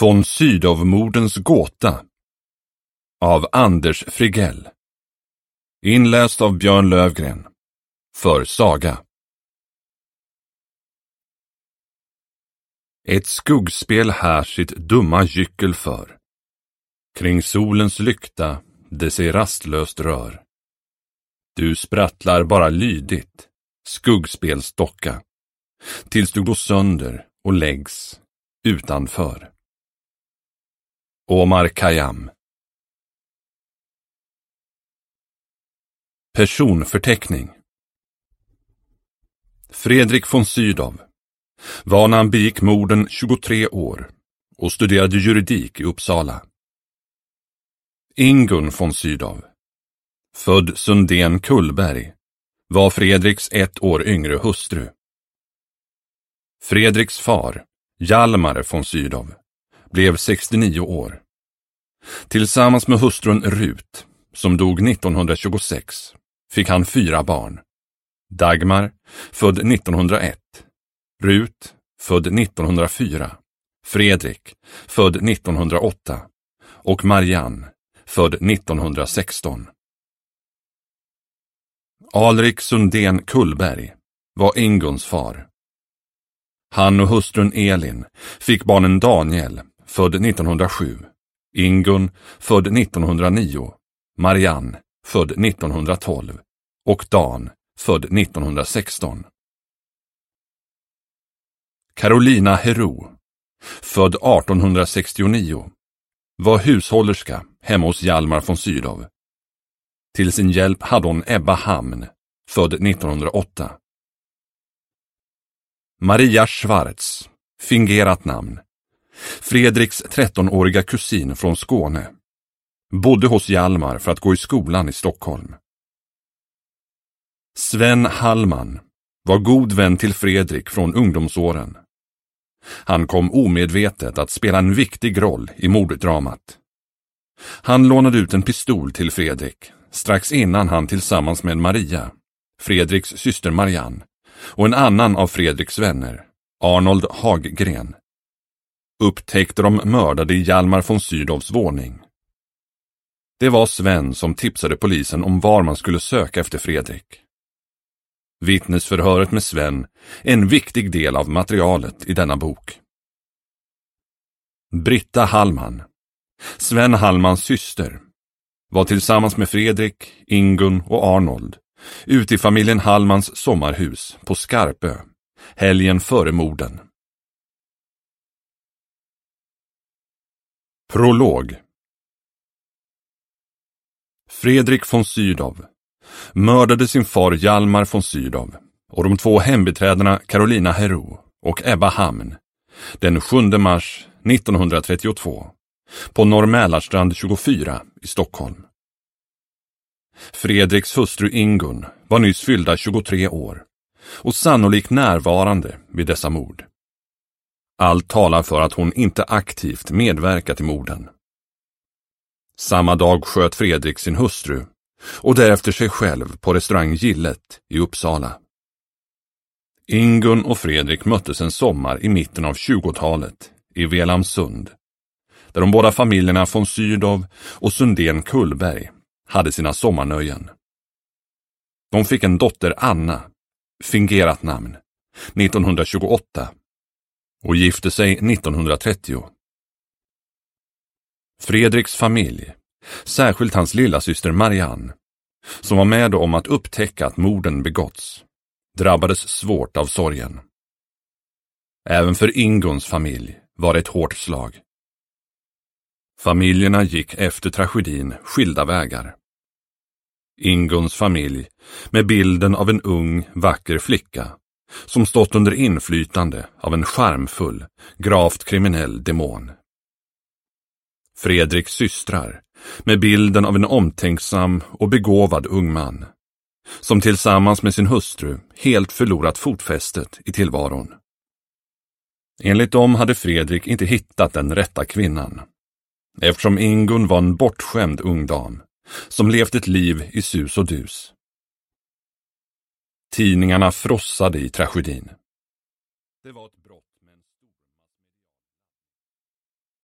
Von Sydow-mordens gåta av Anders Frigell. Inläst av Björn Lövgren. För Saga. Ett skuggspel här sitt dumma gyckel för. Kring solens lykta det sig rastlöst rör. Du sprattlar bara lydigt, skuggspelsdocka, tills du går sönder och läggs utanför. Omar Khayyam. Personförteckning. Fredrik von Sydow var när han begick morden 23 år och studerade juridik i Uppsala. Ingun von Sydow, född Sundén Kullberg, var Fredriks 1 år yngre hustru. Fredriks far, Hjalmar von Sydow, blev 69 år. Tillsammans med hustrun Rut, som dog 1926, fick han 4 barn. Dagmar, född 1901, Rut, född 1904, Fredrik, född 1908 och Marianne, född 1916. Alrik Sundén Kullberg var Inguns far. Han och hustrun Elin fick barnen Daniel, född 1907, Ingun, född 1909, Marianne, född 1912 och Dan, född 1916. Carolina Herou, född 1869, var hushållerska hemma hos Hjalmar von Sydow. Till sin hjälp hade hon Ebba Hamn, född 1908. Maria Schwartz, fingerat namn, Fredriks 13-åriga kusin från Skåne, bodde hos Hjalmar för att gå i skolan i Stockholm. Sven Hallman var god vän till Fredrik från ungdomsåren. Han kom omedvetet att spela en viktig roll i morddramat. Han lånade ut en pistol till Fredrik strax innan han tillsammans med Maria, Fredriks syster Marianne, och en annan av Fredriks vänner, Arnold Haggren, upptäckte de mördade i Hjalmar von Sydows våning. Det var Sven som tipsade polisen om var man skulle söka efter Fredrik. Vittnesförhöret med Sven är en viktig del av materialet i denna bok. Britta Hallman, Sven Hallmans syster, var tillsammans med Fredrik, Ingun och Arnold ute i familjen Hallmans sommarhus på Skarpö, helgen före morden. Prolog. Fredrik von Sydow mördade sin far Hjalmar von Sydow och de 2 hembiträdena Carolina Herou och Ebba Hamn den 7 mars 1932 på Norr-Mälarstrand 24 i Stockholm. Fredriks hustru Ingun var nyss fyllda 23 år och sannolikt närvarande vid dessa mord. Allt talar för att hon inte aktivt medverkat i morden. Samma dag sköt Fredrik sin hustru och därefter sig själv på restaurang Gillet i Uppsala. Ingun och Fredrik möttes en sommar i mitten av 20-talet i Velamsund, där de båda familjerna von Sydow och Sundén Kullberg hade sina sommarnöjen. De fick en dotter Anna, fingerat namn, 1928 och gifte sig 1930. Fredriks familj, särskilt hans lilla syster Marianne, som var med om att upptäcka att morden begåtts, drabbades svårt av sorgen. Även för Inguns familj var det ett hårt slag. Familjerna gick efter tragedin skilda vägar. Inguns familj med bilden av en ung, vacker flicka som stått under inflytande av en charmfull, gravt kriminell demon. Fredriks systrar med bilden av en omtänksam och begåvad ung man som tillsammans med sin hustru helt förlorat fotfästet i tillvaron. Enligt dem hade Fredrik inte hittat den rätta kvinnan, eftersom Ingun var en bortskämd ung dam som levt ett liv i sus och dus. Tidningarna frossade i tragedin. Det var ett